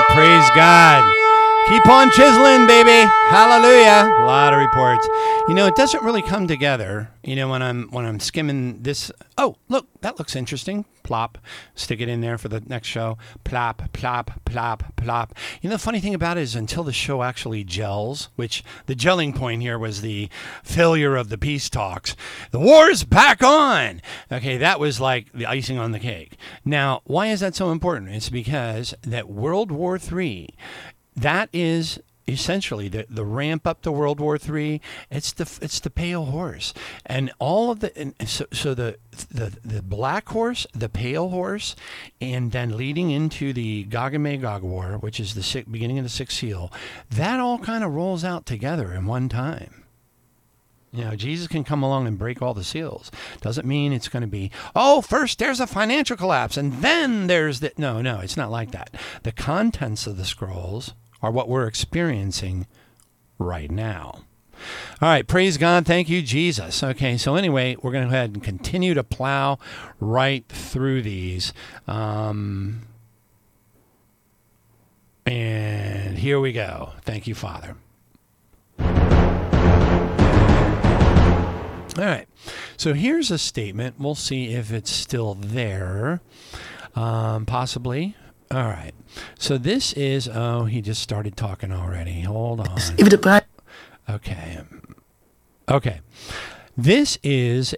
Praise God. Keep on chiseling, baby. Hallelujah. A lot of reports. You know, it doesn't really come together. You know, when I'm skimming this. Oh, look, that looks interesting. Plop. Stick it in there for the next show. Plop, plop, plop, plop. You know, the funny thing about it is until the show actually gels, which the gelling point here was the failure of the peace talks. The war's back on. Okay, that was like the icing on the cake. Now, why is that so important? It's because that World War III, that is essentially the ramp up to World War III. It's the pale horse, and all of so the black horse, the pale horse, and then leading into the Gog and Magog war, which is the beginning of the sixth seal. That all kind of rolls out together in one time. You know, Jesus can come along and break all the seals. Doesn't mean it's going to be, first there's a financial collapse and then there's the... No, it's not like that. The contents of the scrolls are what we're experiencing right now. All right, praise God. Thank you, Jesus. Okay, so anyway, we're going to go ahead and continue to plow right through these. And here we go. Thank you, Father. All right, so here's a statement. We'll see if it's still there, possibly. All right, so this is, he just started talking already. Hold on. Okay. This is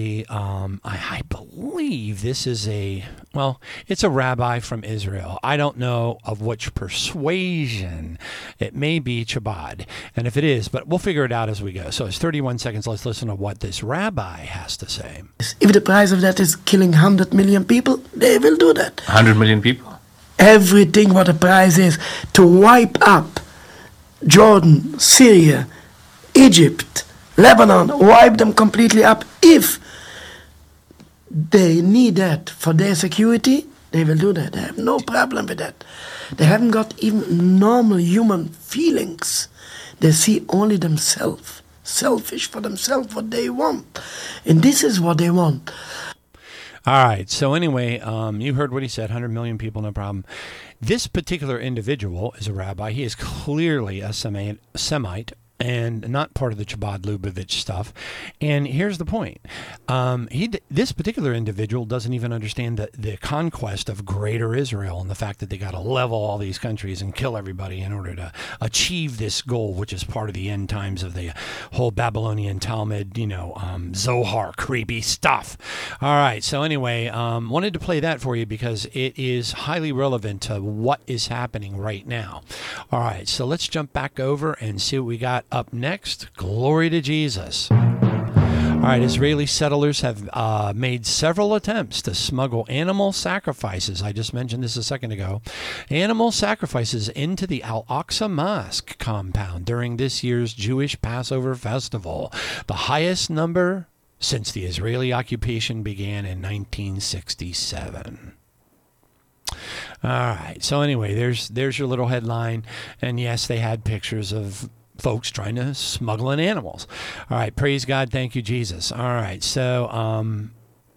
I believe this is it's a rabbi from Israel. I don't know of which persuasion. It may be Chabad. And if it is, but we'll figure it out as we go. So it's 31 seconds. Let's listen to what this rabbi has to say. If the price of that is killing 100 million people, they will do that. 100 million people? Everything what the price is to wipe up Jordan, Syria, Egypt, Lebanon, wipe them completely up. If they need that for their security, they will do that. They have no problem with that. They haven't got even normal human feelings. They see only themselves, selfish for themselves, what they want. And this is what they want. All right. So anyway, you heard what he said, 100 million people, no problem. This particular individual is a rabbi. He is clearly a Semite and not part of the Chabad Lubavitch stuff. And here's the point. This particular individual doesn't even understand the conquest of greater Israel and the fact that they got to level all these countries and kill everybody in order to achieve this goal, which is part of the end times of the whole Babylonian Talmud, Zohar, creepy stuff. All right. So anyway, wanted to play that for you because it is highly relevant to what is happening right now. All right. So let's jump back over and see what we got up next. Glory to Jesus. All right, Israeli settlers have made several attempts to smuggle animal sacrifices. I just mentioned this a second ago. Animal sacrifices into the Al-Aqsa Mosque compound during this year's Jewish Passover festival, the highest number since the Israeli occupation began in 1967. All right, so anyway, there's your little headline. And yes, they had pictures of folks trying to smuggle in animals. All right, praise God, thank you, Jesus. All right, so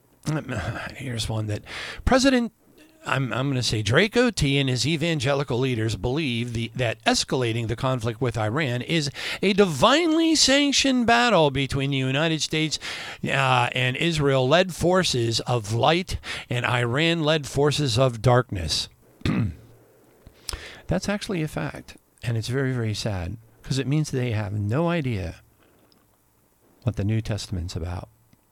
here's one that President, I'm going to say Draco T and his evangelical leaders believe that escalating the conflict with Iran is a divinely sanctioned battle between the United States and Israel-led forces of light and Iran-led forces of darkness. That's actually a fact, and it's very, very sad. Because it means they have no idea what the New Testament's about.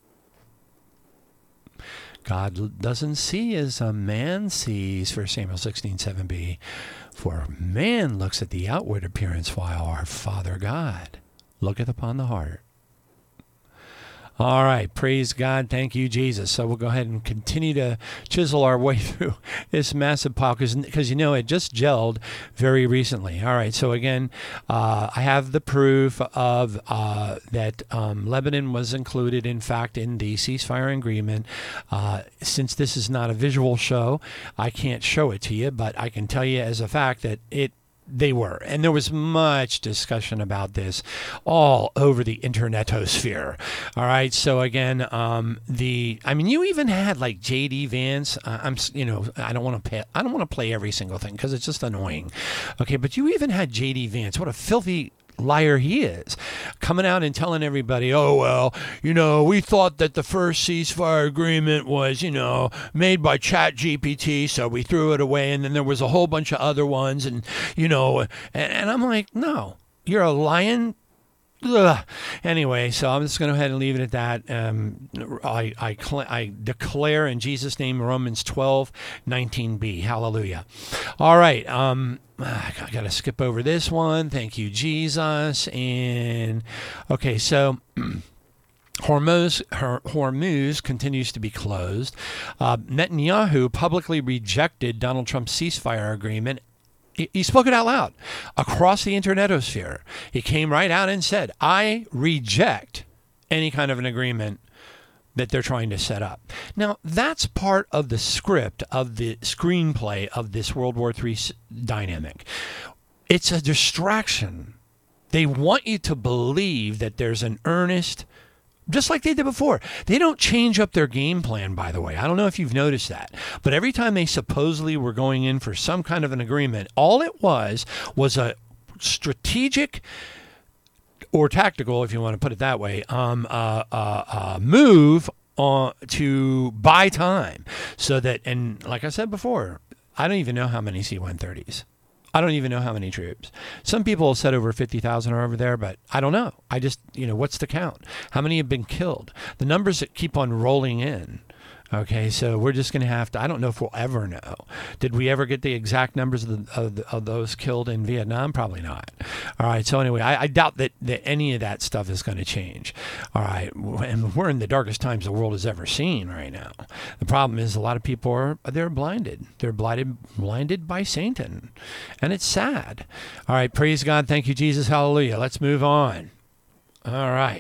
God doesn't see as a man sees, 1 Samuel 16:7b. For man looks at the outward appearance, while our Father God looketh upon the heart. All right, praise God, thank you, Jesus. So we'll go ahead and continue to chisel our way through this massive pile because it just gelled very recently. All right, so again, I have the proof of that Lebanon was included, in fact, in the ceasefire agreement. Since this is not a visual show, I can't show it to you, but I can tell you as a fact that it They were. And there was much discussion about this all over the internetosphere. All right. So again, you even had like JD Vance. I don't want to play every single thing because it's just annoying. Okay. But you even had JD Vance. What a filthy liar he is, coming out and telling everybody, oh, well, we thought that the first ceasefire agreement was, made by ChatGPT, so we threw it away, and then there was a whole bunch of other ones, and I'm like, no, you're a lying. Ugh. Anyway, so I'm just going to go ahead and leave it at that. I declare in Jesus' name Romans 12:19b. Hallelujah. All right. I got to skip over this one. Thank you, Jesus. And okay, so Hormuz continues to be closed. Netanyahu publicly rejected Donald Trump's ceasefire agreement. He spoke it out loud across the internetosphere. He came right out and said, I reject any kind of an agreement that they're trying to set up. Now, that's part of the script of the screenplay of this World War III dynamic. It's a distraction. They want you to believe that there's an earnest, just like they did before. They don't change up their game plan, by the way. I don't know if you've noticed that. But every time they supposedly were going in for some kind of an agreement, all it was a strategic or tactical, if you want to put it that way, move on to buy time. So that, and like I said before, I don't even know how many C-130s. I don't even know how many troops. Some people have said over 50,000 are over there, but I don't know. I just, what's the count? How many have been killed? The numbers that keep on rolling in. Okay, so we're just going to have to, I don't know if we'll ever know. Did we ever get the exact numbers of those killed in Vietnam? Probably not. All right, so anyway, I doubt that any of that stuff is going to change. All right, and we're in the darkest times the world has ever seen right now. The problem is a lot of people they're blinded. They're blinded by Satan, and it's sad. All right, praise God. Thank you, Jesus. Hallelujah. Let's move on. All right.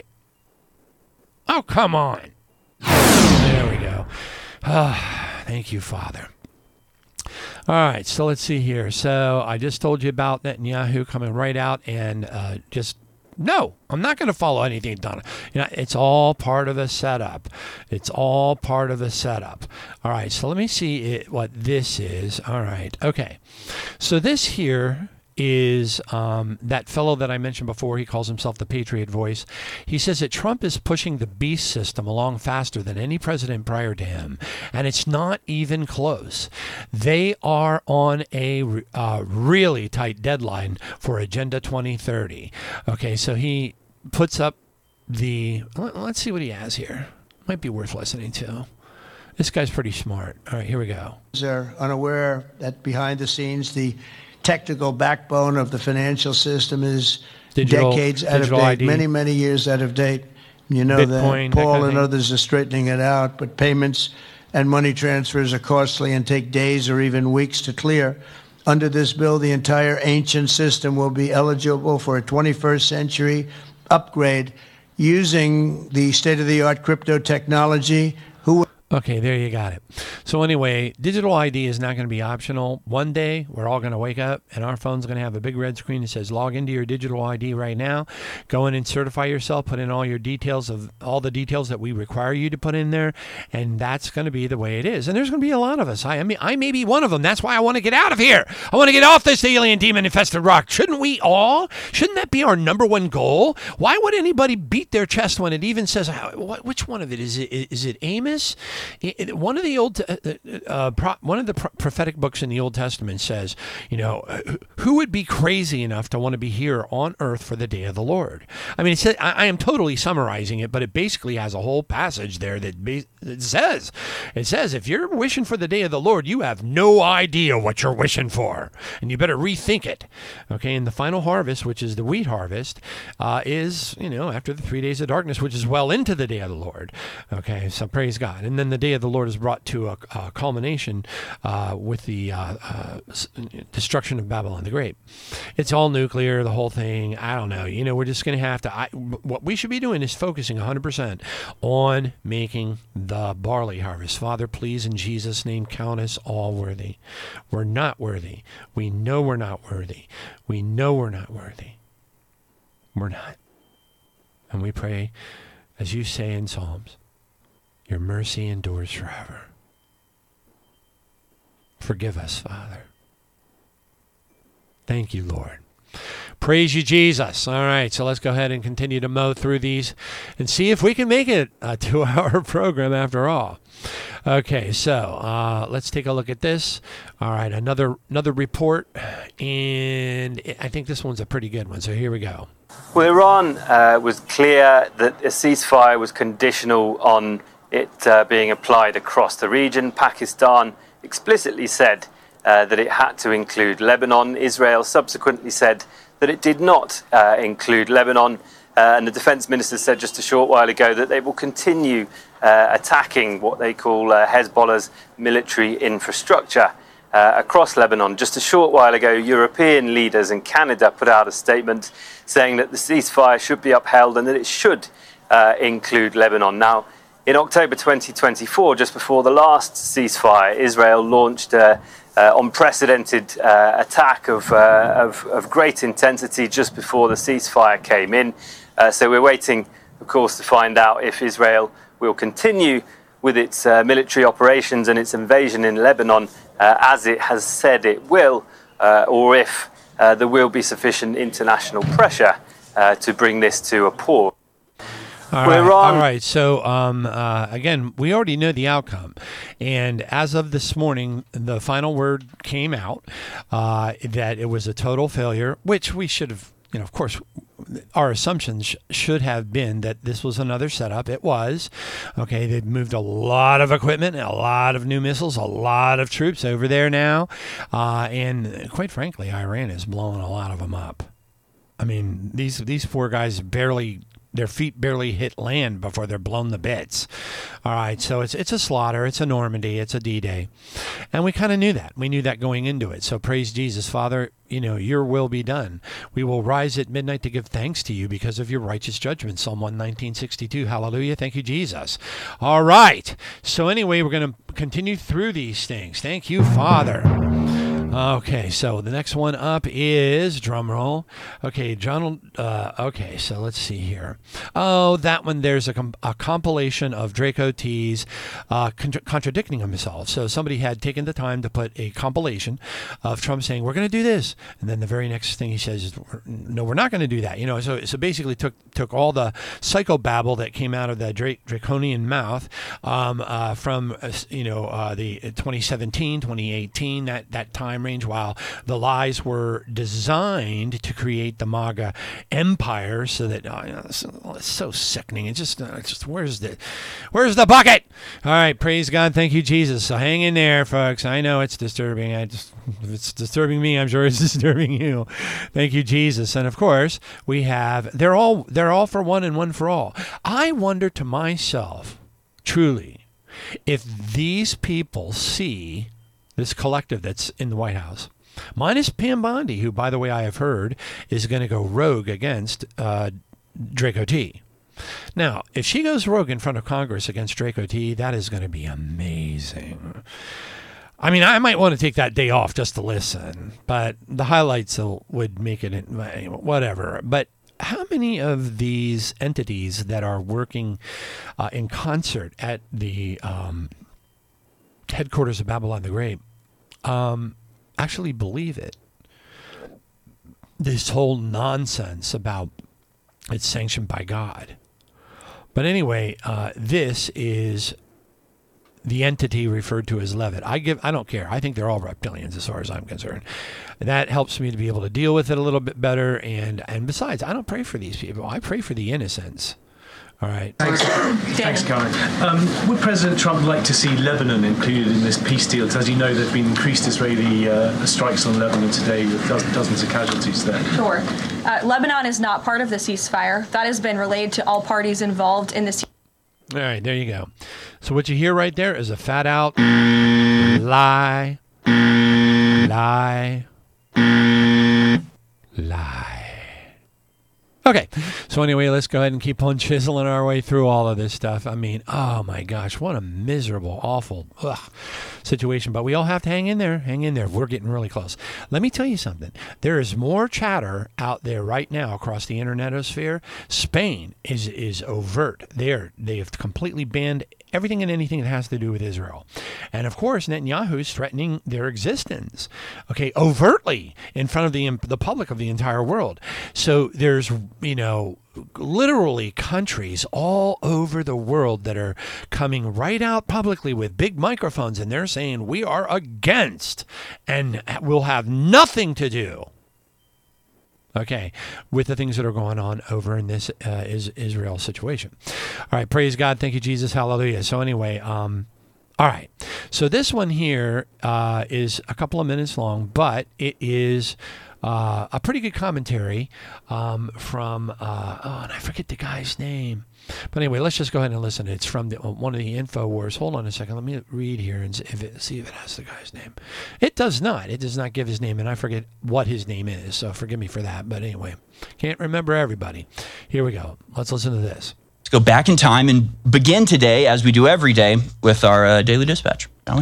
Oh, come on. There we go. Thank you, Father. All right, so let's see here. So I just told you about Netanyahu coming right out and no, I'm not going to follow anything done. It's all part of a setup. It's all part of a setup. All right, so let me see what this is. All right, okay. So this here is that fellow that I mentioned before. He calls himself the Patriot Voice. He says that Trump is pushing the beast system along faster than any president prior to him, and it's not even close. They are on a really tight deadline for Agenda 2030. Okay, so he puts up let's see what he has here. Might be worth listening to. This guy's pretty smart. All right, here we go. They're unaware that behind the scenes, the technical backbone of the financial system is decades out of date, ID. many years out of date. You know Bitcoin, that Paul and others are straightening it out, but payments and money transfers are costly and take days or even weeks to clear. Under this bill, the entire ancient system will be eligible for a 21st century upgrade using the state-of-the-art crypto technology. Okay, there you got it. So anyway, digital ID is not going to be optional. One day, we're all going to wake up, and our phone's going to have a big red screen that says, log into your digital ID right now. Go in and certify yourself. Put in all your details of all the details that we require you to put in there, and that's going to be the way it is. And there's going to be a lot of us. I may be one of them. That's why I want to get out of here. I want to get off this alien demon-infested rock. Shouldn't we all? Shouldn't that be our number one goal? Why would anybody beat their chest when it even says, which one of it? Is it Amos? One of the prophetic books in the Old Testament says, who would be crazy enough to want to be here on earth for the day of the Lord? I mean, I am totally summarizing it, but it basically has a whole passage there that says, if you're wishing for the day of the Lord, you have no idea what you're wishing for, and you better rethink it. Okay, and the final harvest, which is the wheat harvest, is, after the 3 days of darkness, which is well into the day of the Lord. Okay, so praise God. And then then the day of the Lord is brought to a culmination with the destruction of Babylon the Great. It's all nuclear, the whole thing. I don't know. We're just going to have to. What we should be doing is focusing 100% on making the barley harvest. Father, please, in Jesus' name, count us all worthy. We're not worthy. We know we're not worthy. We know we're not worthy. We're not. And we pray, as you say in Psalms, your mercy endures forever. Forgive us, Father. Thank you, Lord. Praise you, Jesus. All right, so let's go ahead and continue to mow through these and see if we can make it a 2-hour program after all. Okay, so let's take a look at this. All right, another report, and I think this one's a pretty good one, so here we go. Well, Iran was clear that a ceasefire was conditional on it being applied across the region. Pakistan explicitly said that it had to include Lebanon. Israel subsequently said that it did not include Lebanon. And the defense minister said just a short while ago that they will continue attacking what they call Hezbollah's military infrastructure across Lebanon. Just a short while ago, European leaders and Canada put out a statement saying that the ceasefire should be upheld and that it should include Lebanon. Now, in October 2024, just before the last ceasefire, Israel launched an unprecedented attack of great intensity just before the ceasefire came in. So we're waiting, of course, to find out if Israel will continue with its military operations and its invasion in Lebanon as it has said it will, or if there will be sufficient international pressure to bring this to a pause. All right. So, again, we already know the outcome. And as of this morning, the final word came out that it was a total failure, which we should have, of course, our assumptions should have been that this was another setup. It was. Okay, they've moved a lot of equipment, a lot of new missiles, a lot of troops over there now. And quite frankly, Iran is blowing a lot of them up. I mean, these poor guys their feet barely hit land before they're blown to bits. All right, so it's a slaughter, it's a Normandy, it's a D-Day. And we kind of knew that. We knew that going into it. So praise Jesus, Father, your will be done. We will rise at midnight to give thanks to you because of your righteous judgment. Psalm 119:62. Hallelujah. Thank you, Jesus. All right. So anyway, we're going to continue through these things. Thank you, Father. Okay, so the next one up is, drum roll. Okay, okay, so let's see here. Oh, that one, there's a compilation of Draco T's contradicting himself. So somebody had taken the time to put a compilation of Trump saying, we're going to do this. And then the very next thing he says is, no, we're not going to do that. So basically took all the psychobabble that came out of the draconian mouth from, the 2017, 2018, that time range, while the lies were designed to create the MAGA empire, so that it's so sickening. It's just where's the bucket? All right, praise God, thank you, Jesus. So hang in there, folks. I know it's disturbing. If it's disturbing me, I'm sure it's disturbing you. Thank you, Jesus. And of course, we have they're all for one and one for all. I wonder to myself, truly, if these people see this collective that's in the White House, minus Pam Bondi, who, by the way, I have heard is going to go rogue against Draco T. Now, if she goes rogue in front of Congress against Draco T, that is going to be amazing. I mean, I might want to take that day off just to listen, but the highlights would make it whatever. But how many of these entities that are working in concert at the headquarters of Babylon the Great actually believe it? This whole nonsense about it's sanctioned by God. But anyway, this is the entity referred to as Levitt. I don't care. I think they're all reptilians as far as I'm concerned. That helps me to be able to deal with it a little bit better. And besides, I don't pray for these people. I pray for the innocents. All right. Thanks, Karen. Would President Trump like to see Lebanon included in this peace deal? As you know, there have been increased Israeli strikes on Lebanon today with dozens of casualties there. Sure. Lebanon is not part of the ceasefire. That has been relayed to all parties involved in this. All right, there you go. So what you hear right there is a fat out lie. Okay, so anyway, let's go ahead and keep on chiseling our way through all of this stuff. I mean, oh my gosh, what a miserable, awful situation. But we all have to hang in there. We're getting really close. Let me tell you something. There is more chatter out there right now across the internetosphere. Spain is overt. They have completely banned everything and anything that has to do with Israel. And of course, Netanyahu is threatening their existence, okay, overtly in front of the public of the entire world. So there's, literally countries all over the world that are coming right out publicly with big microphones, and they're saying we are against and will have nothing to do, okay, with the things that are going on over in this Israel situation. All right, praise God. Thank you, Jesus. Hallelujah. So anyway, all right. So this one here is a couple of minutes long, but it is a pretty good commentary from, and I forget the guy's name. But anyway, let's just go ahead and listen. It's from one of the InfoWars. Hold on a second. Let me read here and see if it has the guy's name. It does not. It does not give his name, and I forget what his name is, so forgive me for that. But anyway, can't remember everybody. Here we go. Let's listen to this. Let's go back in time and begin today, as we do every day, with our Daily Dispatch, shall we?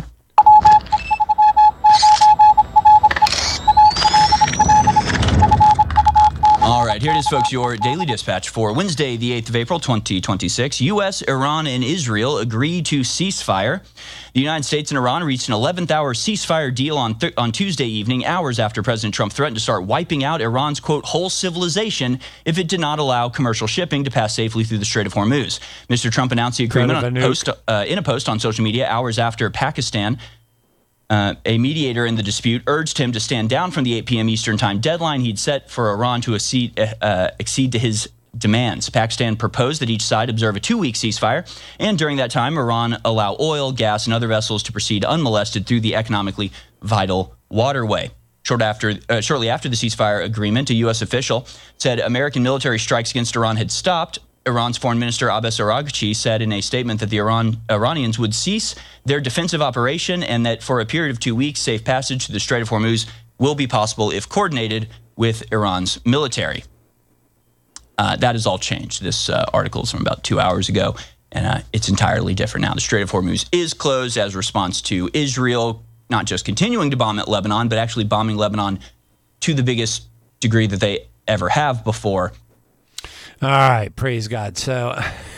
All right, here it is, folks, your Daily Dispatch for Wednesday, the 8th of April, 2026. U.S., Iran, and Israel agree to ceasefire. The United States and Iran reached an 11th-hour ceasefire deal on Tuesday evening, hours after President Trump threatened to start wiping out Iran's, quote, whole civilization if it did not allow commercial shipping to pass safely through the Strait of Hormuz. Mr. Trump announced the agreement in a post on social media hours after Pakistan, a mediator in the dispute, urged him to stand down from the 8 p.m. Eastern Time deadline he'd set for Iran to accede to his demands. Pakistan proposed that each side observe a 2-week ceasefire, and during that time, Iran allow oil, gas, and other vessels to proceed unmolested through the economically vital waterway. Shortly after the ceasefire agreement, a U.S. official said American military strikes against Iran had stopped. Iran's Foreign Minister Abbas Araghchi said in a statement that the Iranians would cease their defensive operation and that for a period of 2 weeks, safe passage to the Strait of Hormuz will be possible if coordinated with Iran's military. That has all changed. This article is from about 2 hours ago, and it's entirely different now. The Strait of Hormuz is closed as a response to Israel not just continuing to bomb at Lebanon, but actually bombing Lebanon to the biggest degree that they ever have before. All right, praise God. So,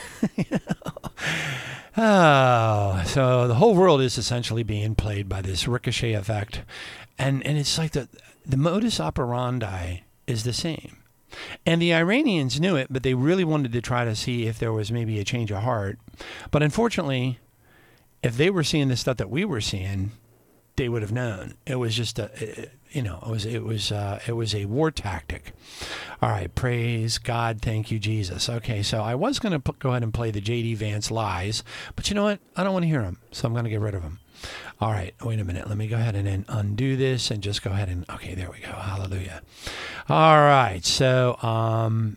so the whole world is essentially being played by this ricochet effect, and it's like the modus operandi is the same. And the Iranians knew it, but they really wanted to try to see if there was maybe a change of heart. But unfortunately, if they were seeing the stuff that we were seeing, they would have known. It was just it was a war tactic. All right, praise God, thank you, Jesus. Okay, so I was going to go ahead and play the J.D. Vance lies, but you know what? I don't want to hear them, so I'm going to get rid of them. All right, wait a minute. Let me go ahead and then undo this and just go ahead and, okay, there we go. Hallelujah. All right, so,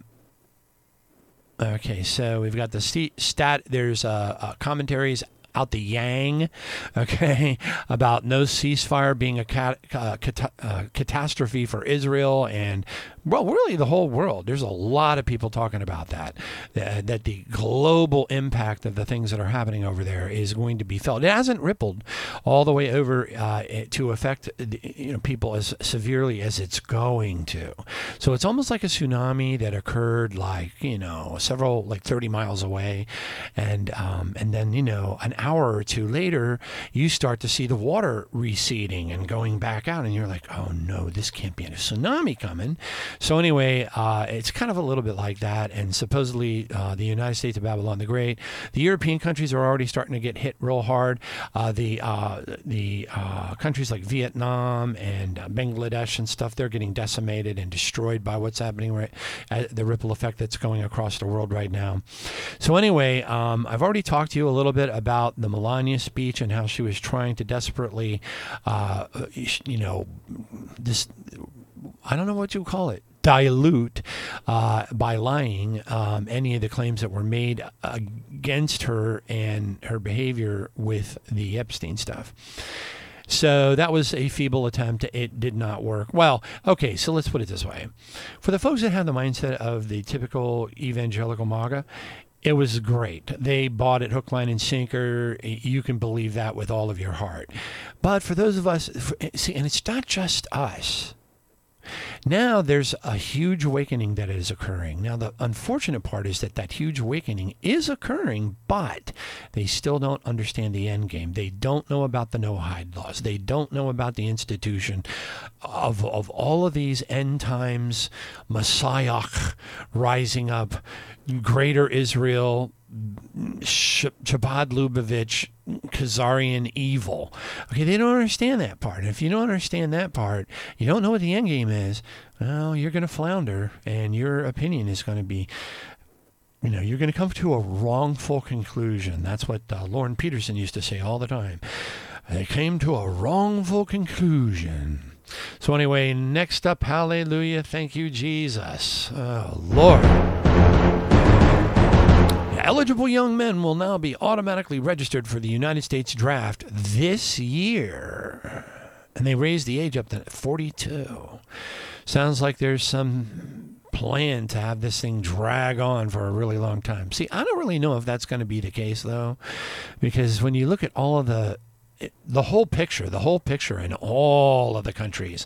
okay, so we've got the there's commentaries out the yang, okay, about no ceasefire being a catastrophe for Israel and, well, really the whole world. There's a lot of people talking about that the global impact of the things that are happening over there is going to be felt. It hasn't rippled all the way over to affect people as severely as it's going to. So it's almost like a tsunami that occurred like 30 miles away, and then an hour or two later, you start to see the water receding and going back out, and you're like, oh no, this can't be a tsunami coming. So anyway, it's kind of a little bit like that, and supposedly the United States of Babylon the Great, the European countries are already starting to get hit real hard. The countries like Vietnam and Bangladesh and stuff, they're getting decimated and destroyed by what's happening, right? The ripple effect that's going across the world right now. So anyway, I've already talked to you a little bit about the Melania speech and how she was trying to desperately, I don't know what you call it, dilute by lying any of the claims that were made against her and her behavior with the Epstein stuff. So that was a feeble attempt. It did not work. Well, okay, so let's put it this way. For the folks that have the mindset of the typical evangelical MAGA, it was great. They bought it hook, line, and sinker. You can believe that with all of your heart. But for those of us, see, and it's not just us. Now there's a huge awakening that is occurring. Now the unfortunate part is that huge awakening is occurring, but they still don't understand the end game. They don't know about the no-hide laws. They don't know about the institution of all of these end times, Messiah rising up, greater Israel, Chabad Lubavitch, Khazarian evil. Okay, they don't understand that part. And if you don't understand that part, you don't know what the end game is, well, you're going to flounder, and your opinion is going to be, you're going to come to a wrongful conclusion. That's what Lauren Peterson used to say all the time. They came to a wrongful conclusion. So anyway, next up, hallelujah, thank you, Jesus. Oh, Lord. Eligible young men will now be automatically registered for the United States draft this year. And they raised the age up to 42. Sounds like there's some plan to have this thing drag on for a really long time. See, I don't really know if that's going to be the case, though, because when you look at all of the whole picture in all of the countries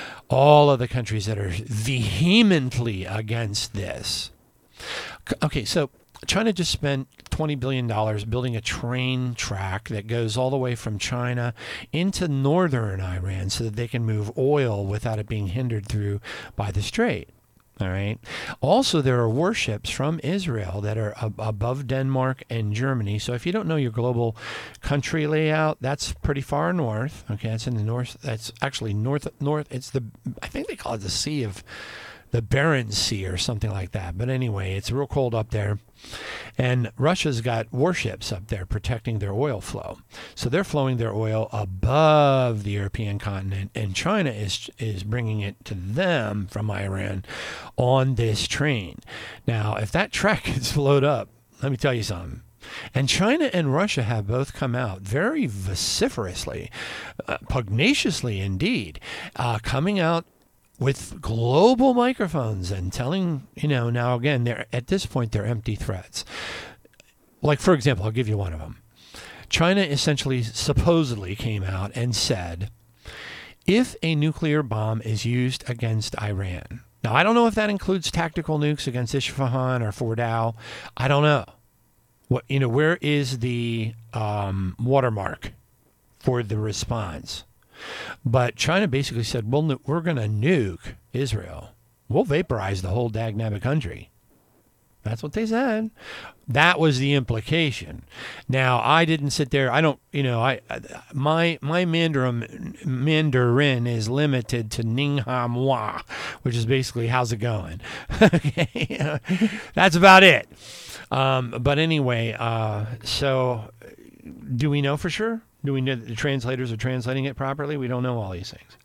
that are vehemently against this. Okay, so China just spent $20 billion building a train track that goes all the way from China into northern Iran so that they can move oil without it being hindered through by the strait. All right. Also, there are warships from Israel that are above Denmark and Germany. So if you don't know your global country layout, that's pretty far north. Okay, that's in the north. That's actually north. It's I think they call it the Sea of the Barents Sea or something like that. But anyway, it's real cold up there. And Russia's got warships up there protecting their oil flow. So they're flowing their oil above the European continent, and China is bringing it to them from Iran on this train. Now, if that track gets flowed up, let me tell you something. And China and Russia have both come out very vociferously, pugnaciously indeed, coming out with global microphones and telling, now again, they're at this point, they're empty threats. Like, for example, I'll give you one of them. China essentially, supposedly came out and said, if a nuclear bomb is used against Iran, now I don't know if that includes tactical nukes against Isfahan or Fordow. I don't know. Where is the watermark for the response? But China basically said, well, we're going to nuke Israel. We'll vaporize the whole dagnabbit country. That's what they said. That was the implication. Now, I didn't sit there. I don't, my Mandarin is limited to Ning Ha Moi, which is basically, how's it going? Okay. That's about it. But anyway, so do we know for sure? Do we know that the translators are translating it properly? We don't know all these things.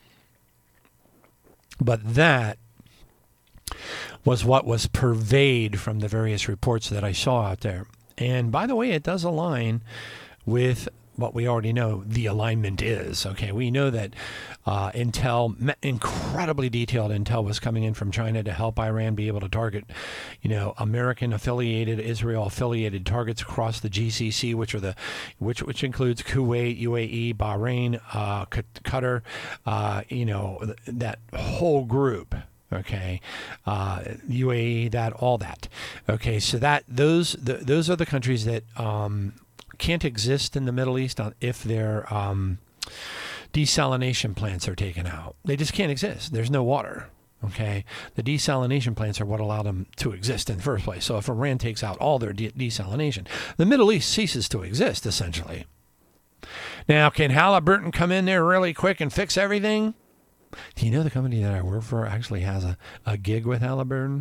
But that was what was purveyed from the various reports that I saw out there. And by the way, it does align with what we already know the alignment is. Okay, we know that intel, incredibly detailed intel, was coming in from China to help Iran be able to target, American-affiliated, Israel-affiliated targets across the GCC, which includes Kuwait, UAE, Bahrain, Qatar, that whole group. Okay, UAE, all that. Okay, so those are the countries that can't exist in the Middle East if their desalination plants are taken out. They just can't exist. There's no water. Okay, the desalination plants are what allow them to exist in the first place. So if Iran takes out all their desalination, the Middle East ceases to exist essentially. Now, can Halliburton come in there really quick and fix everything? Do you know the company that I work for actually has a gig with Halliburton?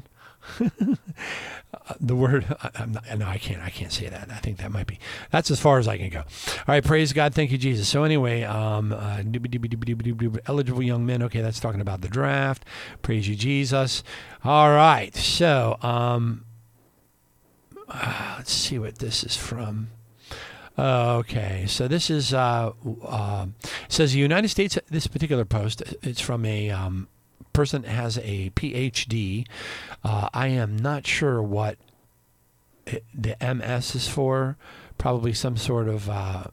The word, I can't say that. I think that's as far as I can go. All right, praise God, thank you, Jesus. So anyway, eligible young men. Okay, that's talking about the draft. Praise you, Jesus. All right, so let's see what this is from. Okay, so this is says the United States. This particular post, it's from a person that has a PhD. I am not sure what the MS is for. Probably some sort of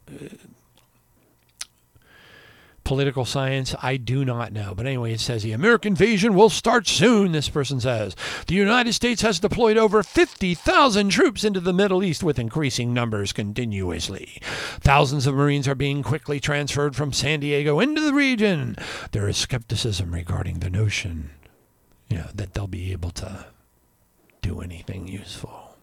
political science. I do not know. But anyway, it says the American invasion will start soon, this person says. The United States has deployed over 50,000 troops into the Middle East with increasing numbers continuously. Thousands of Marines are being quickly transferred from San Diego into the region. There is skepticism regarding the notion, that they'll be able to do anything useful.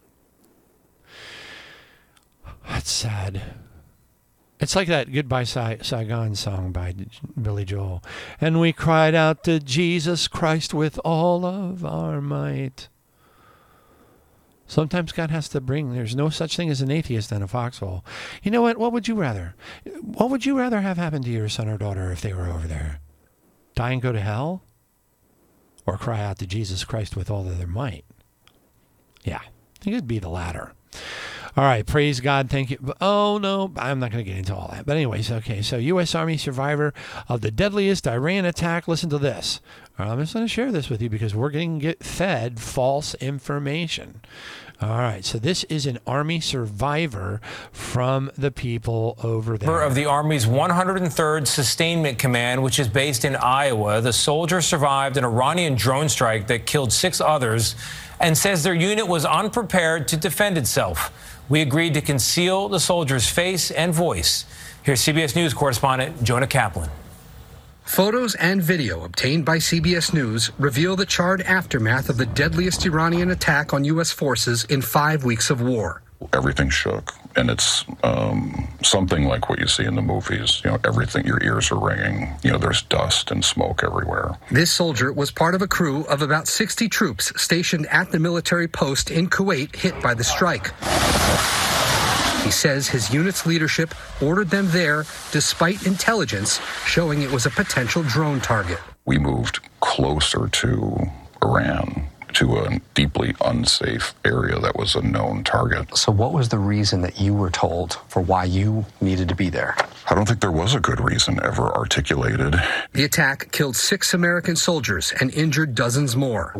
That's sad. It's like that Goodbye Saigon song by Billy Joel. And we cried out to Jesus Christ with all of our might. Sometimes God has to there's no such thing as an atheist in a foxhole. You know what? What would you rather? What would you rather have happen to your son or daughter if they were over there? Die and go to hell? Or cry out to Jesus Christ with all of their might? Yeah, I think it'd be the latter. All right, praise God, thank you. Oh, no, I'm not going to get into all that. But anyways, okay, so U.S. Army survivor of the deadliest Iran attack. Listen to this. I'm just going to share this with you because we're going to get fed false information. All right, so this is an Army survivor from the people over there. Member of the Army's 103rd Sustainment Command, which is based in Iowa. The soldier survived an Iranian drone strike that killed 6 others and says their unit was unprepared to defend itself. We agreed to conceal the soldier's face and voice. Here's CBS News correspondent Jonah Kaplan. Photos and video obtained by CBS News reveal the charred aftermath of the deadliest Iranian attack on U.S. forces in 5 weeks of war. Everything shook, and it's something like what you see in the movies. Everything, your ears are ringing. There's dust and smoke everywhere. This soldier was part of a crew of about 60 troops stationed at the military post in Kuwait hit by the strike. He says his unit's leadership ordered them there despite intelligence showing it was a potential drone target. We moved closer to Iran, to a deeply unsafe area that was a known target. So what was the reason that you were told for why you needed to be there? I don't think there was a good reason ever articulated. The attack killed 6 American soldiers and injured dozens more.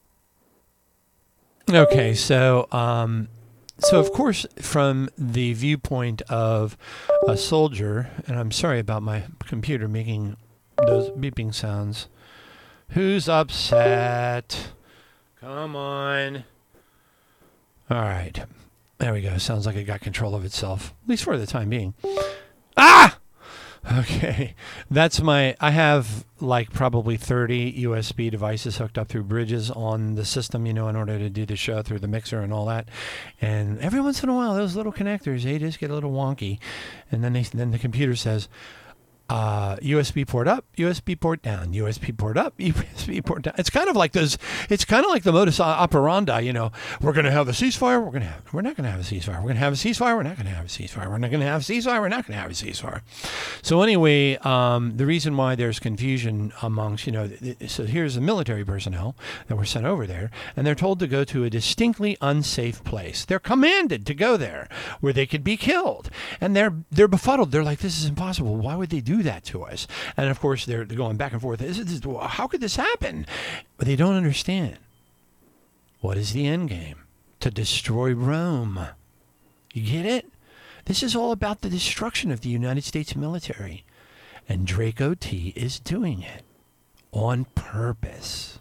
Okay, so of course, from the viewpoint of a soldier, and I'm sorry about my computer making those beeping sounds. Who's upset? Come on. All right. There we go. Sounds like it got control of itself, at least for the time being. Ah! Okay. I have like probably 30 USB devices hooked up through bridges on the system, in order to do the show through the mixer and all that. And every once in a while, those little connectors, they just get a little wonky. And then the computer says, USB port up, USB port down, USB port up, USB port down. It's kind of like the modus operandi, we're going to have a ceasefire, we're not going to have a ceasefire. We're going to have a ceasefire, we're not going to have a ceasefire. We're not going to have a ceasefire, we're not going to have a ceasefire. So anyway, the reason why there's confusion amongst, so here's the military personnel that were sent over there, and they're told to go to a distinctly unsafe place. They're commanded to go there where they could be killed. And they're befuddled. They're like, this is impossible. Why would they do that to us? And of course they're going back and forth. How could this happen? But they don't understand. What is the end game? To destroy Rome. You get it? This is all about the destruction of the United States military. And Draco T is doing it on purpose.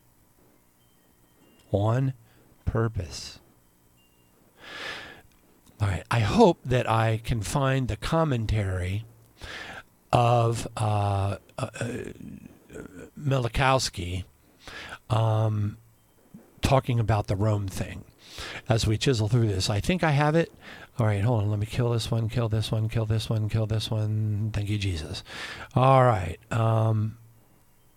On purpose. All right. I hope that I can find the commentary of Milikowski talking about the Rome thing as we chisel through this. I think I have it. All right, hold on. Let me kill this one, kill this one, kill this one, kill this one. Thank you, Jesus. All right.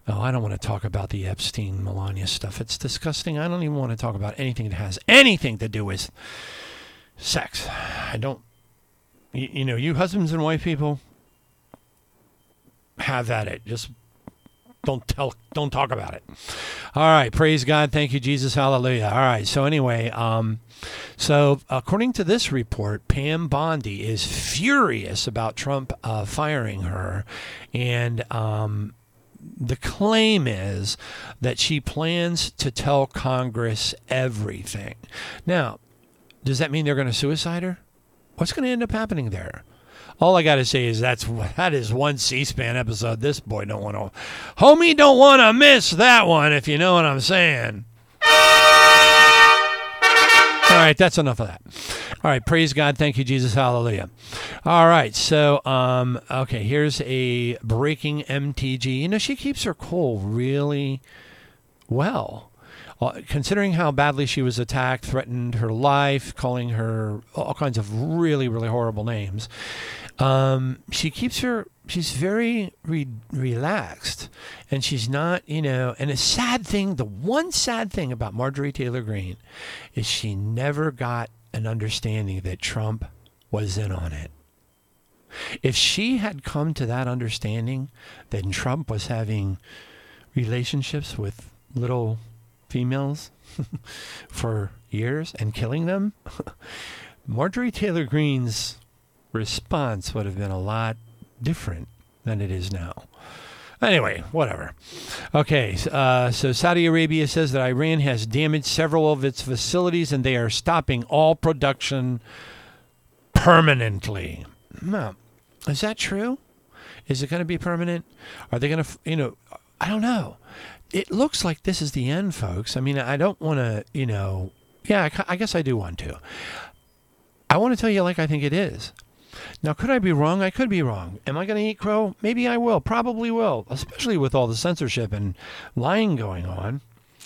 Oh, I don't want to talk about the Epstein-Melania stuff. It's disgusting. I don't even want to talk about anything that has anything to do with sex. I don't. You know, you husbands and wife people, have at it. Just don't talk about it. All right. Praise God. Thank you, Jesus. Hallelujah. All right. So anyway, so according to this report, Pam Bondi is furious about Trump firing her, and the claim is that she plans to tell Congress everything. Now, does that mean they're going to suicide her? What's going to end up happening there? All I got to say is that is one C-SPAN episode this boy don't want to... Homie don't want to miss that one, if you know what I'm saying. All right, that's enough of that. All right, praise God. Thank you, Jesus. Hallelujah. All right, so, okay, here's a breaking MTG. You know, she keeps her cool really well. Considering how badly she was attacked, threatened her life, calling her all kinds of really, really horrible names, she's very relaxed, and she's not, you know, and the one sad thing about Marjorie Taylor Greene is she never got an understanding that Trump was in on it. If she had come to that understanding that Trump was having relationships with little females for years and killing them, Marjorie Taylor Greene's response would have been a lot different than it is now. Anyway, whatever. Okay, so Saudi Arabia says that Iran has damaged several of its facilities and they are stopping all production permanently. Now, is that true? Is it going to be permanent? Are they going to, you know, I don't know. It looks like this is the end, folks. I mean, I don't want to, you know, yeah, I guess I do want to. I want to tell you like I think it is. Now, could I be wrong? I could be wrong. Am I going to eat crow? Maybe I will. Probably will, especially with all the censorship and lying going on.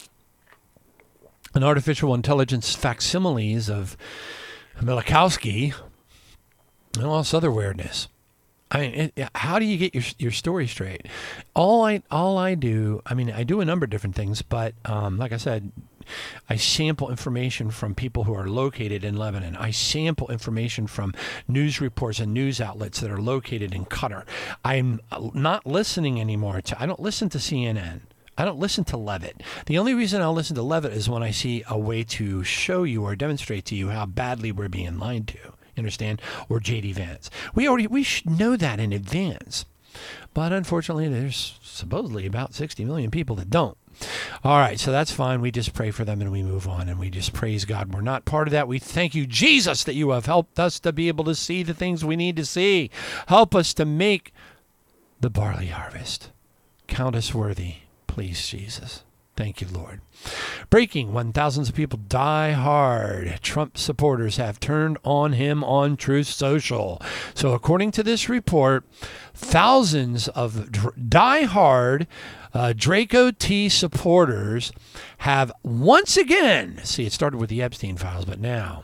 And artificial intelligence facsimiles of Milikowski and all this other weirdness. I mean, how do you get your story straight? All I do, I mean, I do a number of different things, but like I said, I sample information from people who are located in Lebanon. I sample information from news reports and news outlets that are located in Qatar. I'm not listening anymore I don't listen to CNN. I don't listen to Levitt. The only reason I'll listen to Levitt is when I see a way to show you or demonstrate to you how badly we're being lied to. You understand? Or J.D. Vance. We should know that in advance. But unfortunately, there's supposedly about 60 million people that don't. All right, so that's fine. We just pray for them and we move on and we just praise God. We're not part of that. We thank you, Jesus, that you have helped us to be able to see the things we need to see. Help us to make the barley harvest. Count us worthy, please, Jesus. Thank you, Lord. Breaking, when thousands of people die hard. Trump supporters have turned on him on Truth Social. So according to this report, thousands of die-hard Draco T supporters have once again, see, it started with the Epstein files, but now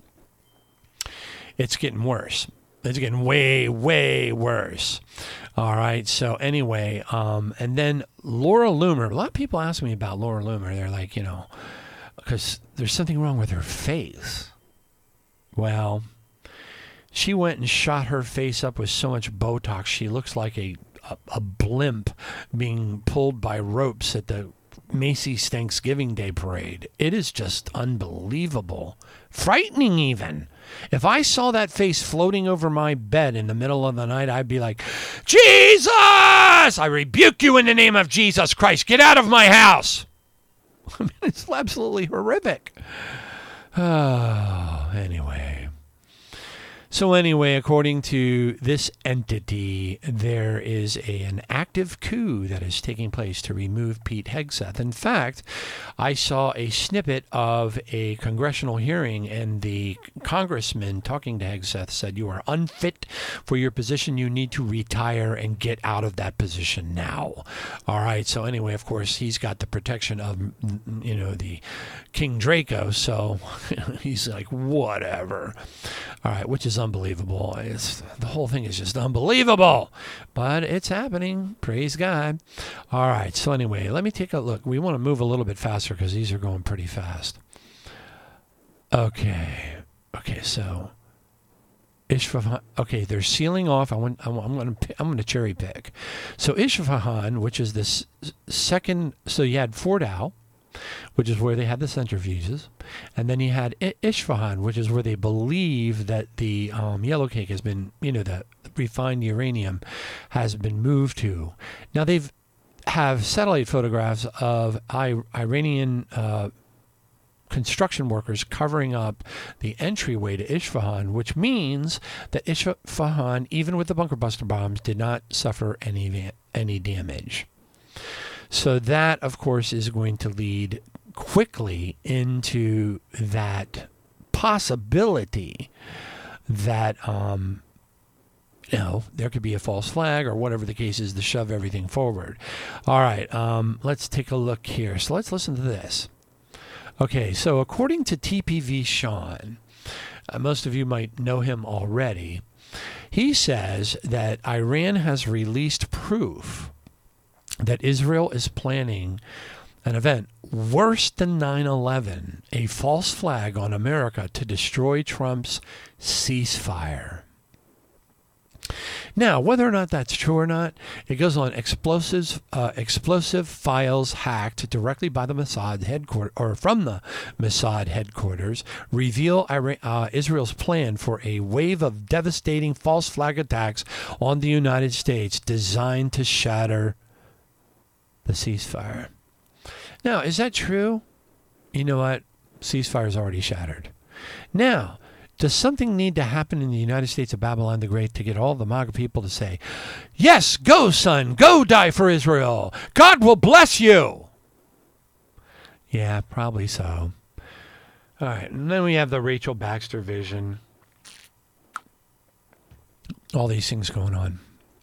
it's getting worse. It's getting way, way worse. All right. So anyway, and then Laura Loomer. A lot of people ask me about Laura Loomer. They're like, you know, because there's something wrong with her face. Well, she went and shot her face up with so much Botox. She looks like a blimp being pulled by ropes at the Macy's Thanksgiving Day parade. It is just unbelievable. Frightening even. If I saw that face floating over my bed in the middle of the night, I'd be like, Jesus! I rebuke you in the name of Jesus Christ. Get out of my house. I mean, it's absolutely horrific. Oh, anyway. So anyway, according to this entity, there is an active coup that is taking place to remove Pete Hegseth. In fact, I saw a snippet of a congressional hearing, and the congressman talking to Hegseth said, "You are unfit for your position. You need to retire and get out of that position now." All right. So anyway, of course, he's got the protection of, you know, the King Draco. So he's like, whatever. All right, which is unbelievable. The whole thing is just unbelievable. But it's happening. Praise God. All right. So anyway, let me take a look. We want to move a little bit faster because these are going pretty fast. Okay. So Isfahan. Okay, they're sealing off. I'm going to cherry pick. So Isfahan, which is this second. So you had Fort Al, which is where they had the centrifuges, and then you had Isfahan, which is where they believe that the yellow cake has been, the refined uranium has been moved to. Now have satellite photographs of Iranian construction workers covering up the entryway to Isfahan, which means that Isfahan, even with the bunker buster bombs, did not suffer any damage. So that, of course, is going to lead quickly into that possibility that there could be a false flag or whatever the case is to shove everything forward. All right, let's take a look here. So let's listen to this. Okay, so according to TPV Sean, most of you might know him already, he says that Iran has released proof that Israel is planning an event worse than 9/11, a false flag on America to destroy Trump's ceasefire. Now, whether or not that's true or not, it goes on. Explosive files hacked directly by the Mossad headquarters, or from the Mossad headquarters, reveal Israel's plan for a wave of devastating false flag attacks on the United States designed to shatter the ceasefire. Now, is that true? You know what? Ceasefire is already shattered. Now, does something need to happen in the United States of Babylon the Great to get all the MAGA people to say, yes, go, son, go die for Israel. God will bless you. Yeah, probably so. All right, and then we have the Rachel Baxter vision. All these things going on.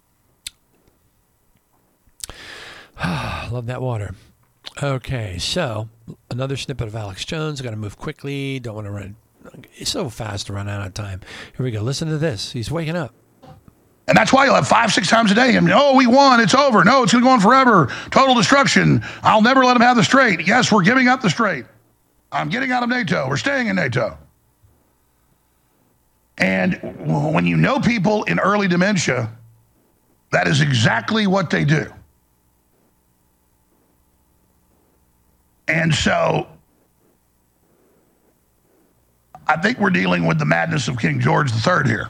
Love that water. Okay, so another snippet of Alex Jones. Got to move quickly. Don't want to run. It's so fast to run out of time. Here we go. Listen to this. He's waking up. And that's why you'll have 5-6 times a day. And, we won. It's over. No, it's going to go on forever. Total destruction. I'll never let them have the Strait. Yes, we're giving up the Strait. I'm getting out of NATO. We're staying in NATO. And when you know people in early dementia, that is exactly what they do. And so I think we're dealing with the madness of King George III here.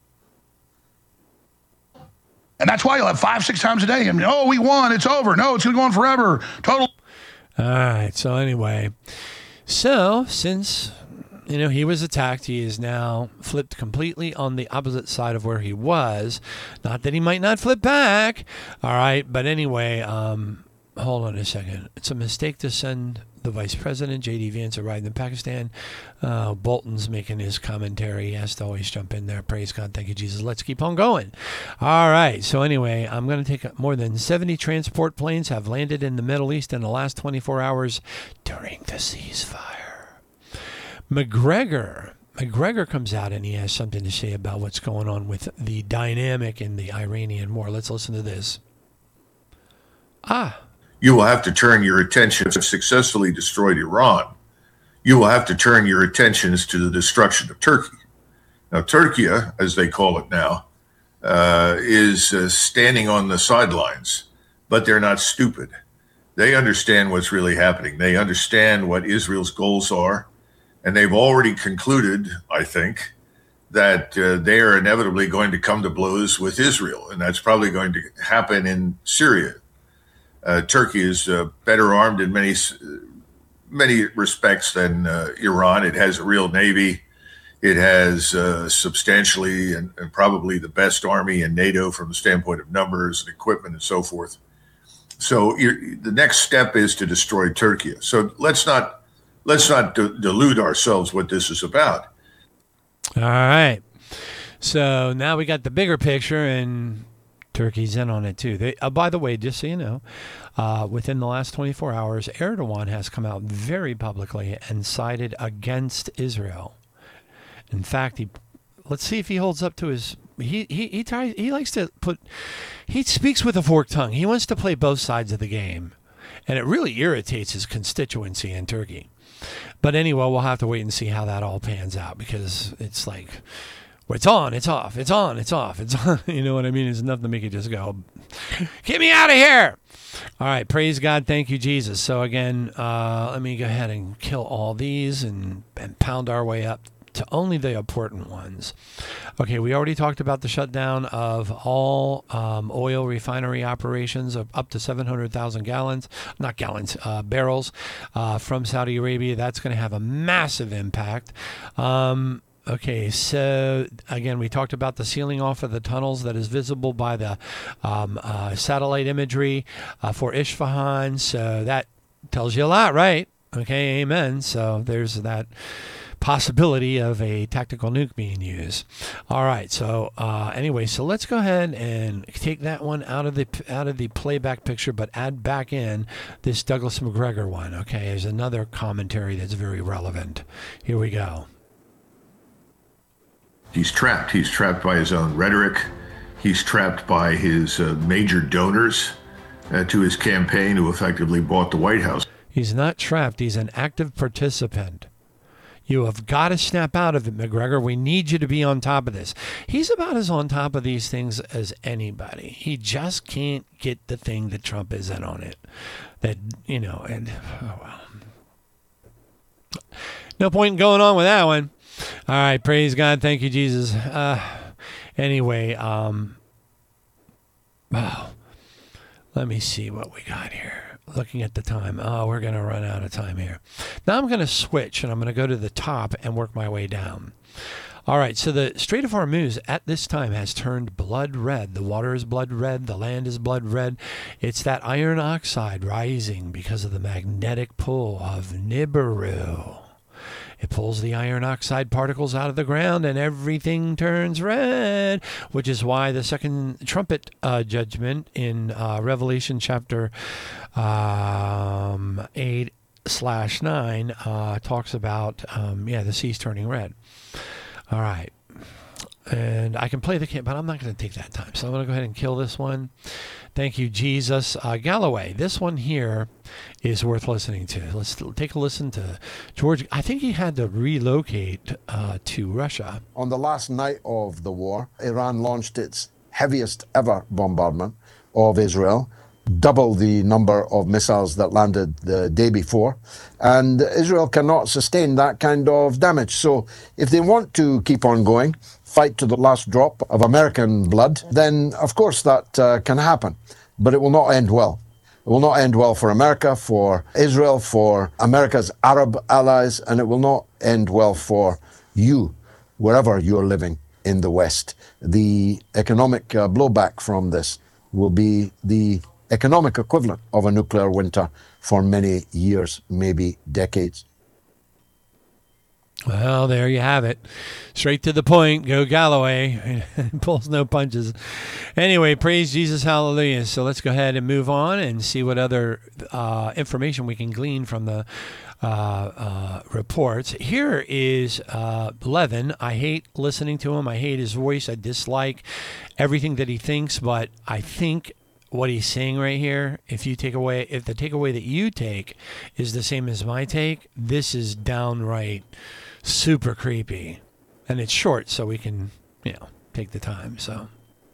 And that's why you'll have 5-6 times a day. And, we won. It's over. No, it's going to go on forever. Total. All right. So anyway, since, he was attacked, he is now flipped completely on the opposite side of where he was. Not that he might not flip back. All right. But anyway, hold on a second. It's a mistake to send the vice president. J.D. Vance arrived in Pakistan. Bolton's making his commentary. He has to always jump in there. Praise God. Thank you, Jesus. Let's keep on going. All right. So anyway, I'm going to take more than 70 transport planes have landed in the Middle East in the last 24 hours during the ceasefire. McGregor comes out and he has something to say about what's going on with the dynamic in the Iranian war. Let's listen to this. You will have to turn your attention to successfully destroyed Iran. You will have to turn your attentions to the destruction of Turkey. Now, Turkey, as they call it now, is standing on the sidelines, but they're not stupid. They understand what's really happening. They understand what Israel's goals are, and they've already concluded, I think, that they are inevitably going to come to blows with Israel, and that's probably going to happen in Syria. Turkey is better armed in many respects than Iran. It has a real navy. It has substantially and probably the best army in NATO from the standpoint of numbers and equipment and so forth. So the next step is to destroy Turkey. So let's not delude ourselves what this is about. All right. So now we got the bigger picture, and Turkey's in on it too. They, by the way, just so you know, within the last 24 hours, Erdogan has come out very publicly and sided against Israel. In fact, he Let's see if he holds up to his. He tries. He likes to put. He speaks with a forked tongue. He wants to play both sides of the game, and it really irritates his constituency in Turkey. But anyway, we'll have to wait and see how that all pans out, because it's like, well, it's on, it's off, it's on, it's off, it's on. You know what I mean? It's enough to make you just go, get me out of here. All right, praise God, thank you, Jesus. So again, let me go ahead and kill all these and pound our way up to only the important ones. Okay, we already talked about the shutdown of all oil refinery operations of up to 700,000 barrels from Saudi Arabia. That's going to have a massive impact. Okay, so again, we talked about the sealing off of the tunnels that is visible by the satellite imagery for Isfahan. So that tells you a lot, right? Okay, amen. So there's that possibility of a tactical nuke being used. All right, so anyway, so let's go ahead and take that one out of the playback picture, but add back in this Douglas Macgregor one. Okay, there's another commentary that's very relevant. Here we go. He's trapped. He's trapped by his own rhetoric. He's trapped by his major donors to his campaign, who effectively bought the White House. He's not trapped. He's an active participant. You have got to snap out of it, Macgregor. We need you to be on top of this. He's about as on top of these things as anybody. He just can't get the thing that Trump isn't on it. That, you know, and, oh, well. No point in going on with that one. All right, praise God. Thank you, Jesus. Anyway, let me see what we got here. Looking at the time. Oh, we're going to run out of time here. Now I'm going to switch, and I'm going to go to the top and work my way down. All right, so the Strait of Hormuz at this time has turned blood red. The water is blood red. The land is blood red. It's that iron oxide rising because of the magnetic pull of Nibiru. It pulls the iron oxide particles out of the ground and everything turns red, which is why the second trumpet judgment in Revelation chapter 8/9 talks about, the seas turning red. All right. And I can play the but I'm not going to take that time. So I'm going to go ahead and kill this one. Thank you, Jesus. Galloway, this one here is worth listening to. Let's take a listen to George. I think he had to relocate to Russia. On the last night of the war, Iran launched its heaviest ever bombardment of Israel, double the number of missiles that landed the day before. And Israel cannot sustain that kind of damage. So if they want to keep on going, fight to the last drop of American blood, then of course that can happen. But it will not end well. It will not end well for America, for Israel, for America's Arab allies, and it will not end well for you, wherever you're living in the West. The economic blowback from this will be the economic equivalent of a nuclear winter for many years, maybe decades. Well, there you have it. Straight to the point. Go Galloway. Pulls no punches. Anyway, praise Jesus. Hallelujah. So let's go ahead and move on and see what other information we can glean from the reports. Here is Levin. I hate listening to him. I hate his voice. I dislike everything that he thinks, but I think what he's saying right here, if the takeaway that you take is the same as my take, this is downright super creepy. And it's short, so we can, take the time. So,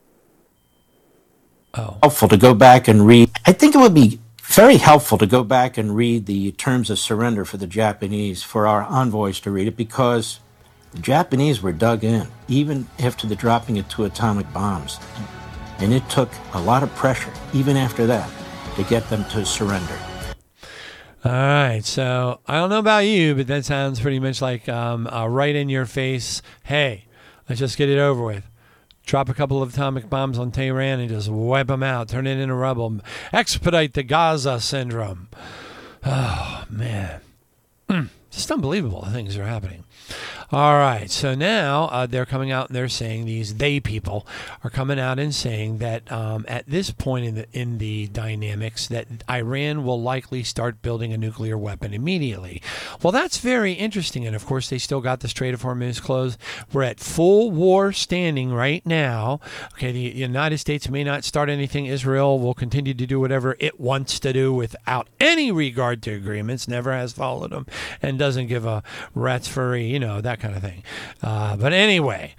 helpful to go back and read. I think it would be very helpful to go back and read the terms of surrender for the Japanese, for our envoys to read it, because the Japanese were dug in, even after the dropping of 2 atomic bombs. And it took a lot of pressure, even after that, to get them to surrender. All right, so I don't know about you, but that sounds pretty much like right in your face, hey, let's just get it over with. Drop a couple of atomic bombs on Tehran and just wipe them out, turn it into rubble, expedite the Gaza syndrome. Oh, man. Just unbelievable the things that are happening. All right. So now they're coming out and they're saying, they people are coming out and saying that at this point in the dynamics that Iran will likely start building a nuclear weapon immediately. Well, that's very interesting. And of course, they still got the Strait of Hormuz closed. We're at full war standing right now. Okay, the United States may not start anything. Israel will continue to do whatever it wants to do without any regard to agreements, never has followed them, and doesn't give a rat's furry, that kind of thing. But anyway,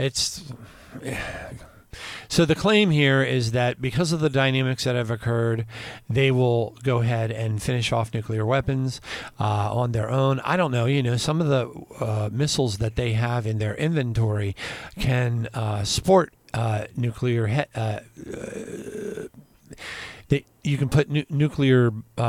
so the claim here is that because of the dynamics that have occurred, they will go ahead and finish off nuclear weapons on their own. I don't know. Some of the missiles that they have in their inventory can sport nuclear. You can put nuclear,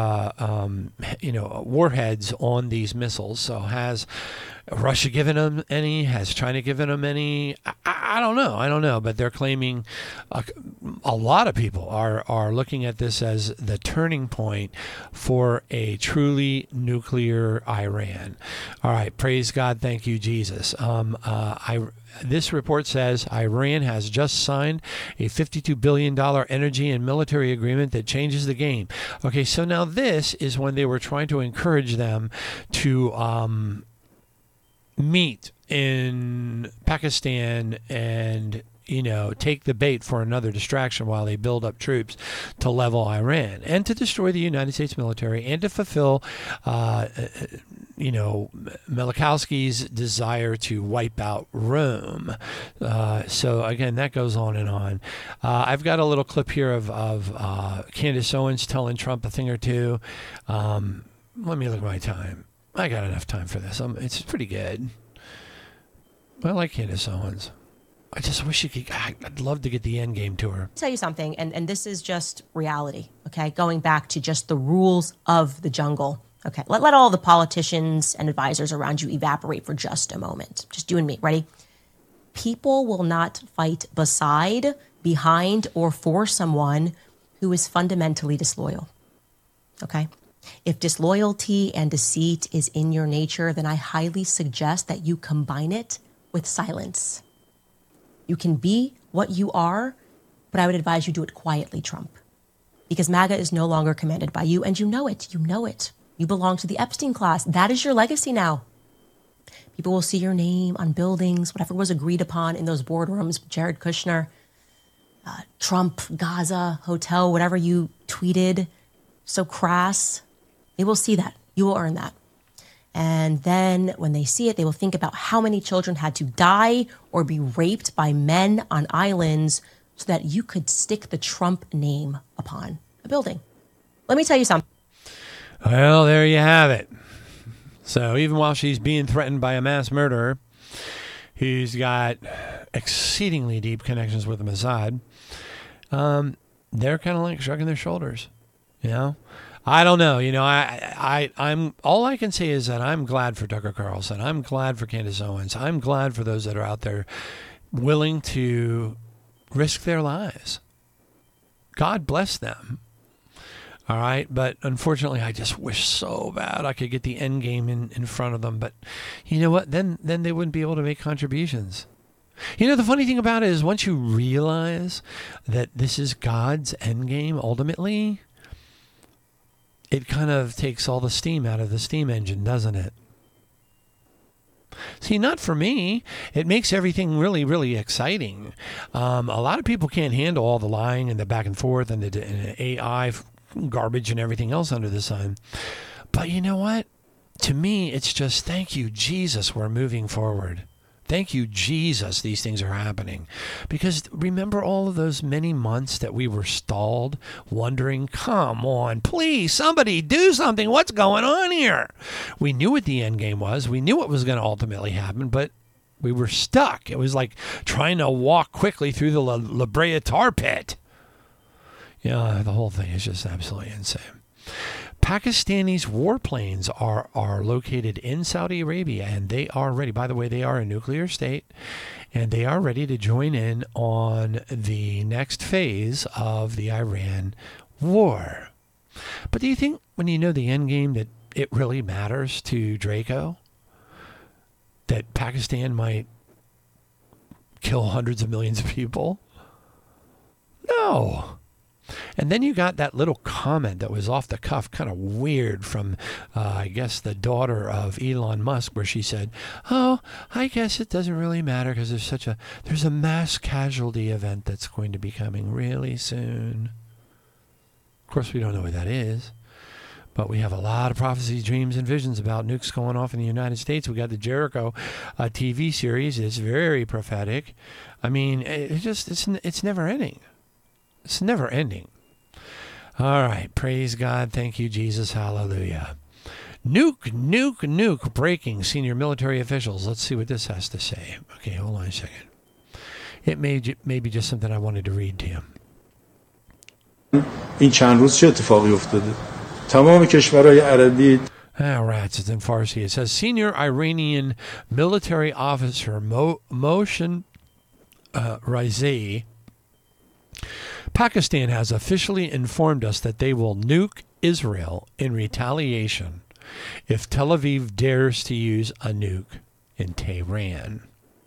warheads on these missiles. So has Russia given them any? Has China given them any? I don't know. But they're claiming a lot of people are looking at this as the turning point for a truly nuclear Iran. All right. Praise God. Thank you, Jesus. This report says Iran has just signed a $52 billion energy and military agreement that changes the game. Okay, so now this is when they were trying to encourage them to meet in Pakistan and take the bait for another distraction while they build up troops to level Iran and to destroy the United States military and to fulfill Malachowski's desire to wipe out Rome. So again, that goes on and on. I've got a little clip here of Candace Owens telling Trump a thing or two. Let me look at my time. I got enough time for this. It's pretty good. I like Candace Owens. I just wish I'd love to get the end game to her. I'll tell you something, and this is just reality, okay? Going back to just the rules of the jungle. Okay, let all the politicians and advisors around you evaporate for just a moment. Just you and me. Ready? People will not fight beside, behind, or for someone who is fundamentally disloyal. Okay? If disloyalty and deceit is in your nature, then I highly suggest that you combine it with silence. You can be what you are, but I would advise you do it quietly, Trump. Because MAGA is no longer commanded by you, and you know it. You know it. You belong to the Epstein class. That is your legacy now. People will see your name on buildings, whatever was agreed upon in those boardrooms, Jared Kushner, Trump, Gaza, hotel, whatever you tweeted, so crass. They will see that. You will earn that. And then when they see it, they will think about how many children had to die or be raped by men on islands so that you could stick the Trump name upon a building. Let me tell you something. Well, there you have it. So even while she's being threatened by a mass murderer who's got exceedingly deep connections with the Mossad, they're kind of like shrugging their shoulders, I don't know. I'm all I can say is that I'm glad for Tucker Carlson. I'm glad for Candace Owens. I'm glad for those that are out there willing to risk their lives. God bless them. All right. But unfortunately, I just wish so bad I could get the end game in front of them. But you know what? Then they wouldn't be able to make contributions. The funny thing about it is once you realize that this is God's end game, ultimately, it kind of takes all the steam out of the steam engine, doesn't it? See, not for me. It makes everything really, really exciting. A lot of people can't handle all the lying and the back and forth and the AI garbage and everything else under the sun. But you know what? To me, it's just, thank you, Jesus, we're moving forward. Thank you, Jesus, these things are happening. Because remember all of those many months that we were stalled, wondering, come on, please, somebody do something. What's going on here? We knew what the end game was. We knew what was going to ultimately happen, but we were stuck. It was like trying to walk quickly through the La Brea tar pit. The whole thing is just absolutely insane. Pakistanis' warplanes are located in Saudi Arabia, and they are ready. By the way, they are a nuclear state, and they are ready to join in on the next phase of the Iran war. But do you think when you know the end game that it really matters to Draco? that Pakistan might kill hundreds of millions of people? No. And then you got that little comment that was off the cuff, kind of weird, from, I guess, the daughter of Elon Musk, where she said, oh, I guess it doesn't really matter because there's a mass casualty event that's going to be coming really soon. Of course, we don't know what that is. But we have a lot of prophecies, dreams, and visions about nukes going off in the United States. We got the Jericho TV series. It's very prophetic. I mean, it's never ending. It's never ending. All right. Praise God. Thank you, Jesus. Hallelujah. Nuke breaking senior military officials. Let's see what this has to say. Okay, hold on a second. It may be just something I wanted to read to you. این چند روز چه اتفاقی افتاده؟ تمام کشورهای عربی rats, it's in Farsi. It says senior Iranian military officer Mohsen Rizai. Pakistan has officially informed us that they will nuke Israel in retaliation if Tel Aviv dares to use a nuke in Tehran.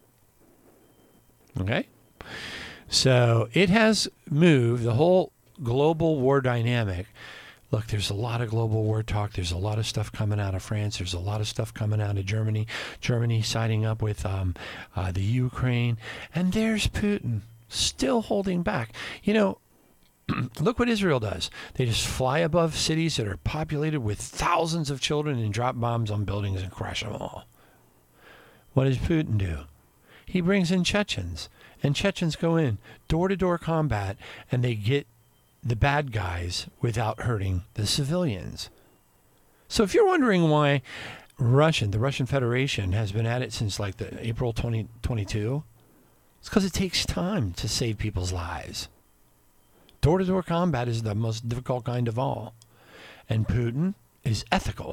Okay? So it has moved the whole global war dynamic. Look, there's a lot of global war talk. There's a lot of stuff coming out of France. There's a lot of stuff coming out of Germany. Germany siding up with the Ukraine. And there's Putin still holding back. You know, look what Israel does. They just fly above cities that are populated with thousands of children and drop bombs on buildings and crash them all. What does Putin do? He brings in Chechens. And Chechens go in door-to-door combat, and they get the bad guys without hurting the civilians. So if you're wondering why the Russian Federation has been at it since like the April 2022, it's because it takes time to save people's lives. Door-to-door combat is the most difficult kind of all. And Putin is ethical.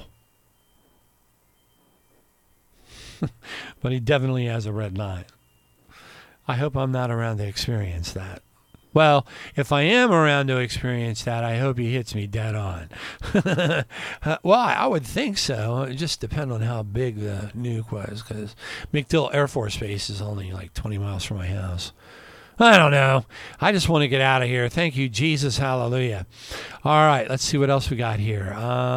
But he definitely has a red line. I hope I'm not around to experience that. Well, if I am around to experience that, I hope he hits me dead on. Well, I would think so. It just depends on how big the nuke was, because MacDill Air Force Base is only like 20 miles from my house. I don't know. I just want to get out of here. Thank you, Jesus. Hallelujah. All right, let's see what else we got here.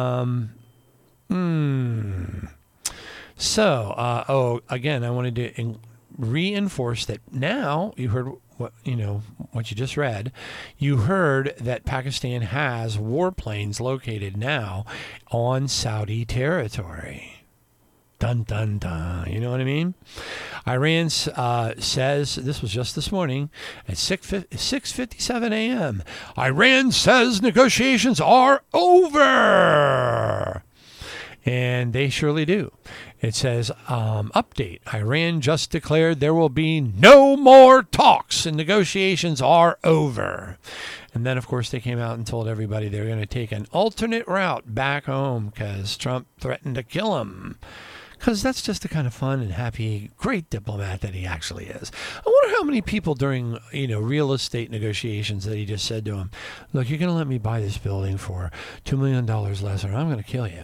So, again, I wanted to reinforce that now you heard what you just read. You heard that Pakistan has warplanes located now on Saudi territory. Dun, dun, dun. You know what I mean? Iran says, this was just this morning at 6:57 a.m., Iran says negotiations are over. And they surely do. It says, update, Iran just declared there will be no more talks and negotiations are over. And then, of course, they came out and told everybody they're going to take an alternate route back home because Trump threatened to kill him. Because that's just the kind of fun and happy, great diplomat that he actually is. I wonder how many people during, real estate negotiations that he just said to him, look, you're going to let me buy this building for $2 million less or I'm going to kill you.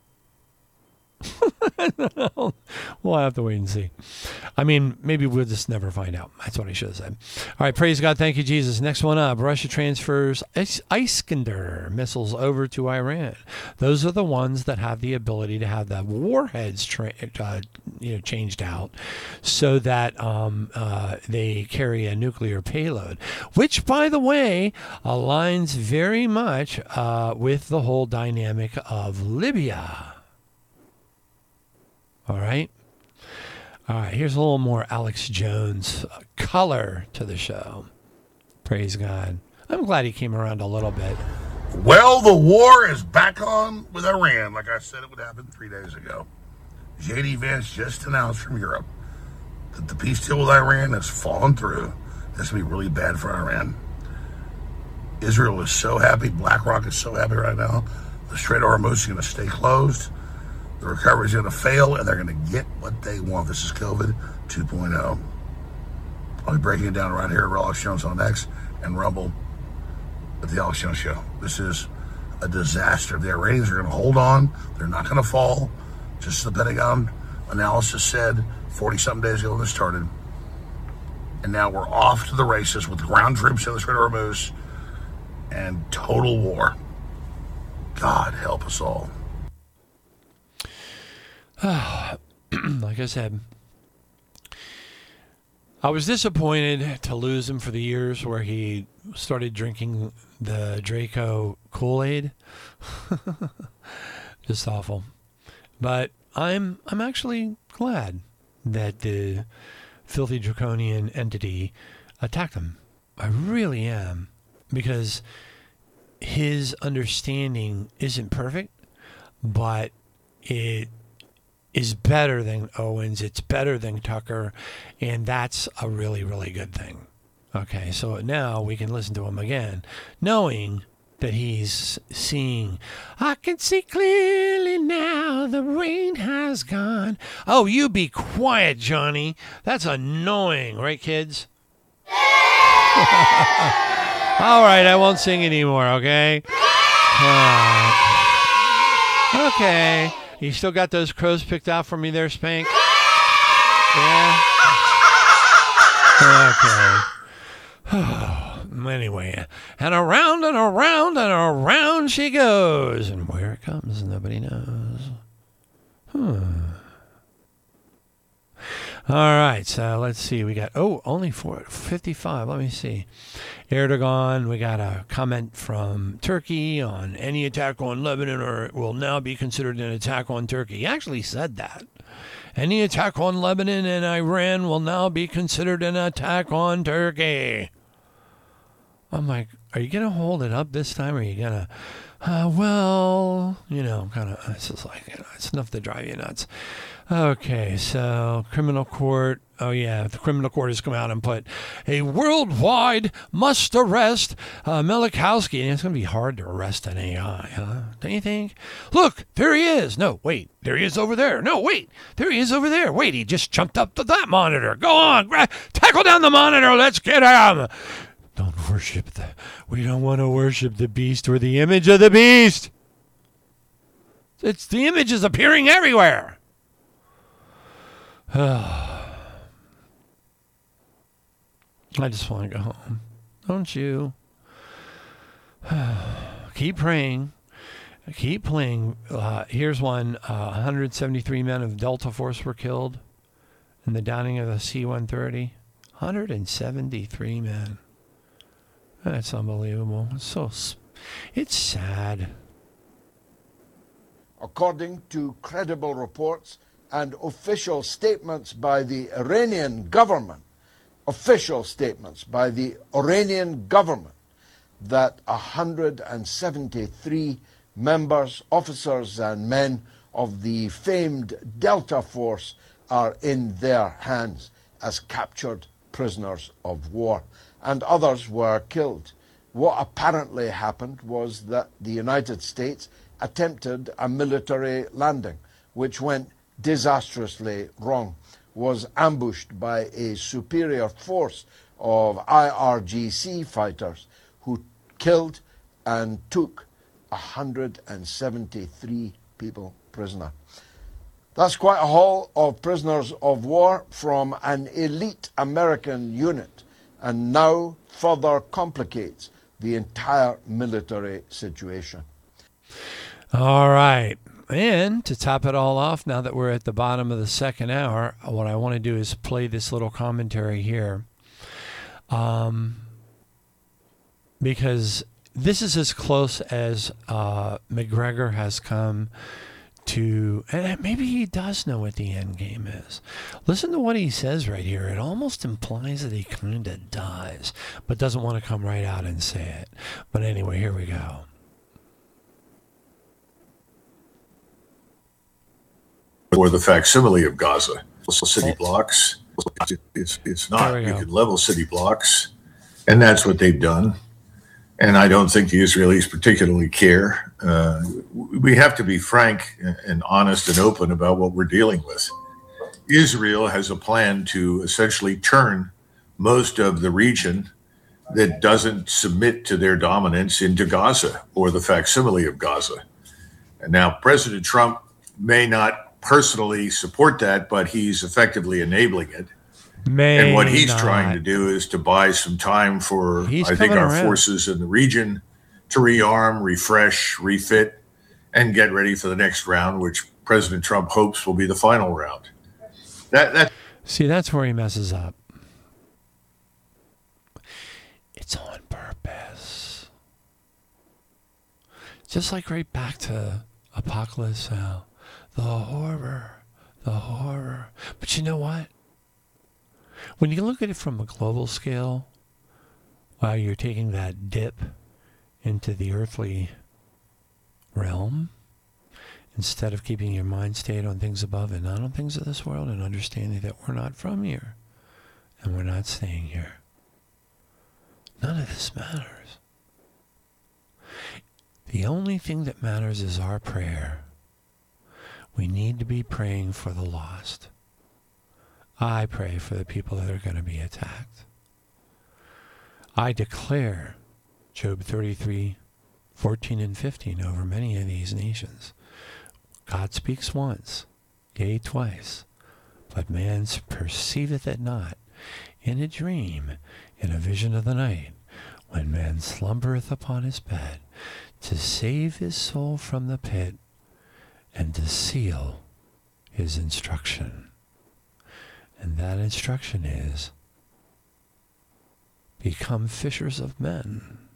We'll have to wait and see. I mean, maybe we'll just never find out. That's what I should have said. All right, praise God. Thank you, Jesus. Next one up. Russia transfers Iskander missiles over to Iran. Those are the ones that have the ability to have the warheads changed out so that they carry a nuclear payload, which, by the way, aligns very much with the whole dynamic of Libya. All right. Here's a little more Alex Jones color to the show. Praise God. I'm glad he came around a little bit. Well, the war is back on with Iran, like I said it would happen 3 days ago. J.D. Vance just announced from Europe that the peace deal with Iran has fallen through. This will be really bad for Iran. Israel is so happy. BlackRock is so happy right now. The Strait of Hormuz is going to stay closed. The recovery is going to fail, and they're going to get what they want. This is COVID 2.0. I'll be breaking it down right here at Alex Jones on X and Rumble at the Alex Jones Show. This is a disaster. The Iranians are going to hold on. They're not going to fall. Just as the Pentagon analysis said 40-something days ago when this started. And now we're off to the races with ground troops in the Strait of Hormuz and total war. God help us all. Like I said, I was disappointed to lose him for the years where he started drinking the Draco Kool-Aid. Just awful. But I'm actually glad that the filthy draconian entity attacked him. I really am, because his understanding isn't perfect, but it is better than Owens. It's better than Tucker, and that's a really, really good thing. Okay, so now we can listen to him again, knowing that he's seeing, I can see clearly now, the rain has gone. Oh, you be quiet, Johnny. That's annoying, right, kids? All right, I won't sing anymore, okay? Okay. You still got those crows picked out for me there, Spank? Yeah? Okay. Anyway, and around and around and around she goes. And where it comes, nobody knows. All right, so let's see. We got, only 4:55. Let me see. Erdogan, we got a comment from Turkey on any attack on Lebanon will now be considered an attack on Turkey. He actually said that. Any attack on Lebanon and Iran will now be considered an attack on Turkey. I'm like, are you going to hold it up this time? Or are you going to, it's just like, it's enough to drive you nuts. Okay, so criminal court. Oh, yeah, the criminal court has come out and put a worldwide must arrest Milikowski. And it's going to be hard to arrest an AI, huh? Don't you think? Look, there he is. No, wait, there he is over there. No, wait, there he is over there. Wait, he just jumped up to that monitor. Go on, tackle down the monitor. Let's get him. Don't worship we don't want to worship the beast or the image of the beast. The image is appearing everywhere. I just want to go home. Don't you? Keep praying. Keep playing. Here's one. 173 men of Delta Force were killed in the downing of the C-130. 173 men. That's unbelievable. It's sad. According to credible reports and official statements by the Iranian government, that 173 members, officers and men of the famed Delta Force are in their hands as captured prisoners of war, and others were killed. What apparently happened was that the United States attempted a military landing, which went disastrously wrong, was ambushed by a superior force of IRGC fighters who killed and took 173 people prisoner. That's quite a haul of prisoners of war from an elite American unit, and now further complicates the entire military situation. All right. And to top it all off, now that we're at the bottom of the second hour, what I want to do is play this little commentary here. Because this is as close as McGregor has come to, and maybe he does know what the end game is. Listen to what he says right here. It almost implies that he kind of does, but doesn't want to come right out and say it. But anyway, here we go. Or the facsimile of Gaza. City blocks. It's not. You can level city blocks, and that's what they've done. And I don't think the Israelis particularly care. We have to be frank and honest and open about what we're dealing with. Israel has a plan to essentially turn most of the region that doesn't submit to their dominance into Gaza, or the facsimile of Gaza. And now President Trump may not personally support that, but he's effectively enabling it. And what he's trying to do is to buy some time for, I think, our forces in the region to rearm, refresh, refit, and get ready for the next round, which President Trump hopes will be the final round. See, that's where he messes up. It's on purpose. Just like right back to Apocalypse Now. The horror. But you know what? When you look at it from a global scale, while you're taking that dip into the earthly realm, instead of keeping your mind stayed on things above and not on things of this world, and understanding that we're not from here and we're not staying here, none of this matters. The only thing that matters is our prayer. We need to be praying for the lost. I pray for the people that are going to be attacked. I declare Job 33, 14 and 15 over many of these nations. God speaks once, yea, twice, but man perceiveth it not. In a dream, in a vision of the night, when man slumbereth upon his bed, to save his soul from the pit, and to seal his instruction. And that instruction is, become fishers of men.